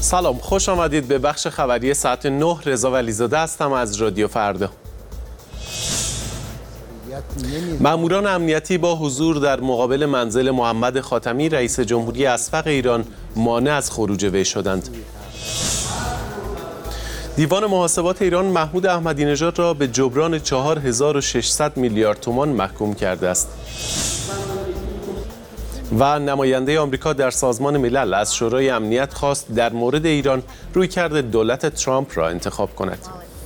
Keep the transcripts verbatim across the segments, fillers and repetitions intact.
سلام، خوش آمدید به بخش خبری ساعت نه. رضا ولیزاده هستم از رادیو فردا. ماموران امنیتی با حضور در مقابل منزل محمد خاتمی رئیس جمهوری اسبق ایران مانع از خروج وی شدند. دیوان محاسبات ایران محمود احمدی نژاد را به جبران چهار هزار و ششصد میلیارد تومان محکوم کرده است. و نماینده آمریکا در سازمان ملل از شورای امنیت خواست در مورد ایران رویکرد دولت ترامپ را انتخاب کند.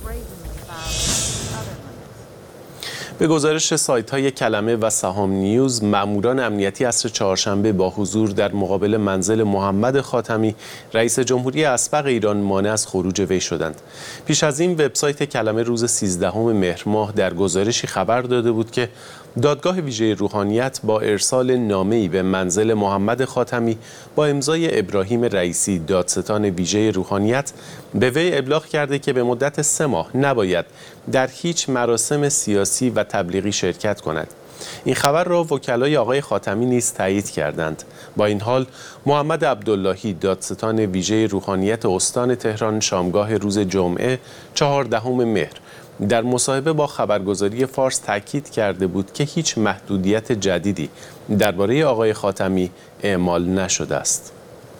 به گزارش سایت‌های کلمه و سهام نیوز، ماموران امنیتی عصر چهارشنبه با حضور در مقابل منزل محمد خاتمی رئیس جمهوری اسبق ایران مانع از خروج وی شدند. پیش از این وبسایت کلمه روز سیزدهم مهر ماه در گزارشی خبر داده بود که دادگاه ویژه روحانیت با ارسال نامه‌ای به منزل محمد خاتمی با امضای ابراهیم رئیسی دادستان ویژه روحانیت به وی ابلاغ کرده که به مدت سه ماه نباید در هیچ مراسم سیاسی و تبلیغی شرکت کند. این خبر را وکلای آقای خاتمی نیز تایید کردند. با این حال محمد عبداللهی دادستان ویژه روحانیت استان تهران شامگاه روز جمعه چهاردهم مهر در مصاحبه با خبرگزاری فارس تاکید کرده بود که هیچ محدودیت جدیدی درباره آقای خاتمی اعمال نشده است.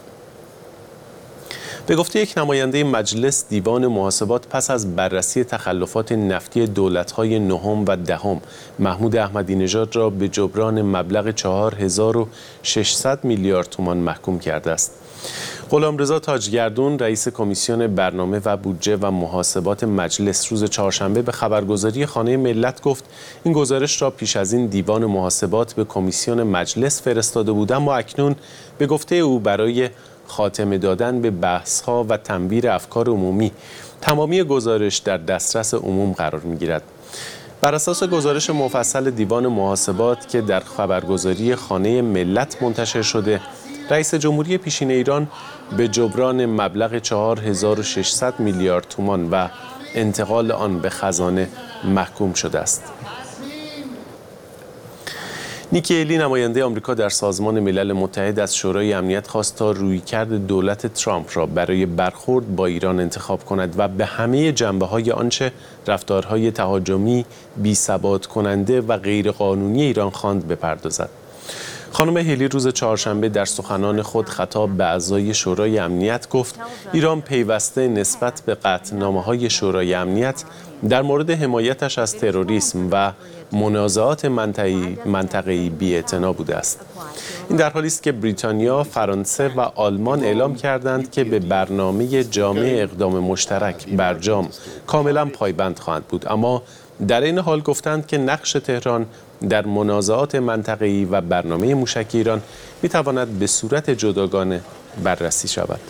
به گفته یک نماینده مجلس، دیوان محاسبات پس از بررسی تخلفات نفتی دولت‌های نهم و دهم محمود احمدی نژاد را به جبران مبلغ چهار هزار و ششصد میلیارد تومان محکوم کرده است. غلامرضا تاجگردون رئیس کمیسیون برنامه و بودجه و محاسبات مجلس روز چهارشنبه به خبرگزاری خانه ملت گفت این گزارش را پیش از این دیوان محاسبات به کمیسیون مجلس فرستاده بود، اما اکنون به گفته او برای خاتمه دادن به بحث‌ها و تنویر افکار عمومی تمامی گزارش در دسترس عموم قرار می‌گیرد. بر اساس گزارش مفصل دیوان محاسبات که در خبرگزاری خانه ملت منتشر شده، رئیس جمهوری پیشین ایران به جبران مبلغ چهار هزار و ششصد میلیارد تومان و انتقال آن به خزانه محکوم شده است. نیکی هیلی نماینده آمریکا در سازمان ملل متحد از شورای امنیت خواست تا رویکرد دولت ترامپ را برای برخورد با ایران انتخاب کند و به همه جنبه‌های آنچه رفتارهای تهاجمی، بی‌ثبات کننده و غیرقانونی ایران خواند بپردازد. خانم هیلی روز چهارشنبه در سخنان خود خطاب به اعضای شورای امنیت گفت ایران پیوسته نسبت به قطعنامه‌های شورای امنیت در مورد حمایتش از تروریسم و منازعات منطقه‌ای منطقه‌ای بی‌اعتنا بوده است. این در حالی است که بریتانیا، فرانسه و آلمان اعلام کردند که به برنامه جامع اقدام مشترک برجام کاملا پایبند خواهند بود، اما در این حال گفتند که نقش تهران در منازعات منطقه‌ای و برنامه موشک ایران می‌تواند به صورت جداگانه بررسی شود.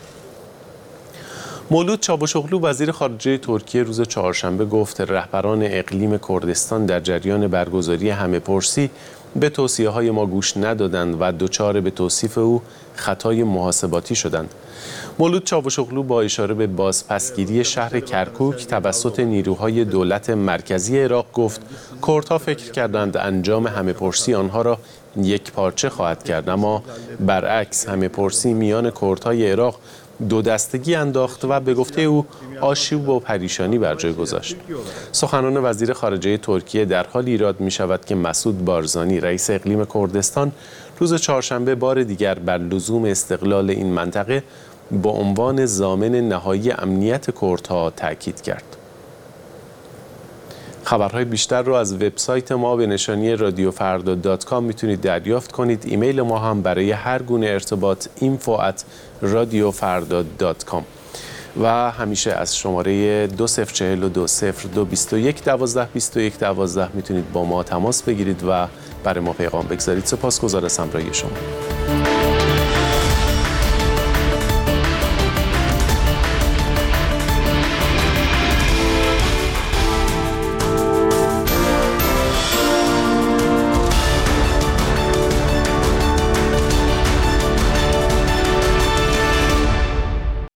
مولود چاوشوغلو وزیر خارجه ترکیه روز چهارشنبه گفت رهبران اقلیم کردستان در جریان برگزاری همه‌پرسی به توصیه‌های ما گوش ندادند و دچار به توصیف او خطای محاسباتی شدند. مولود چاوشوغلو با اشاره به بازپسگیری شهر کرکوک توسط نیروهای دولت مرکزی عراق گفت کردها فکر کردند انجام همه‌پرسی آنها را یک پارچه خواهد کرد، اما برعکس همه‌پرسی میان کردهای عراق دو دستگی انداخت و به گفته او آشوب و پریشانی بر جای گذاشت. سخنان وزیر خارجه ترکیه در حال ایراد می شود که مسعود بارزانی رئیس اقلیم کردستان روز چهارشنبه بار دیگر بر لزوم استقلال این منطقه با عنوان ضامن نهایی امنیت کردها تاکید کرد. خبرهای بیشتر رو از وبسایت ما به نشانی رادیو فردا دات کام میتونید دریافت کنید. ایمیل ما هم برای هر گونه ارتباط اینفو ات رادیو فردا دات کام و همیشه از شماره دو صفر چهل و دو صفر دو بیست و یک دوازده بیست و یک دوازده میتونید با ما تماس بگیرید و برای ما پیغام بگذارید. سپاسگزار از همراهی شما.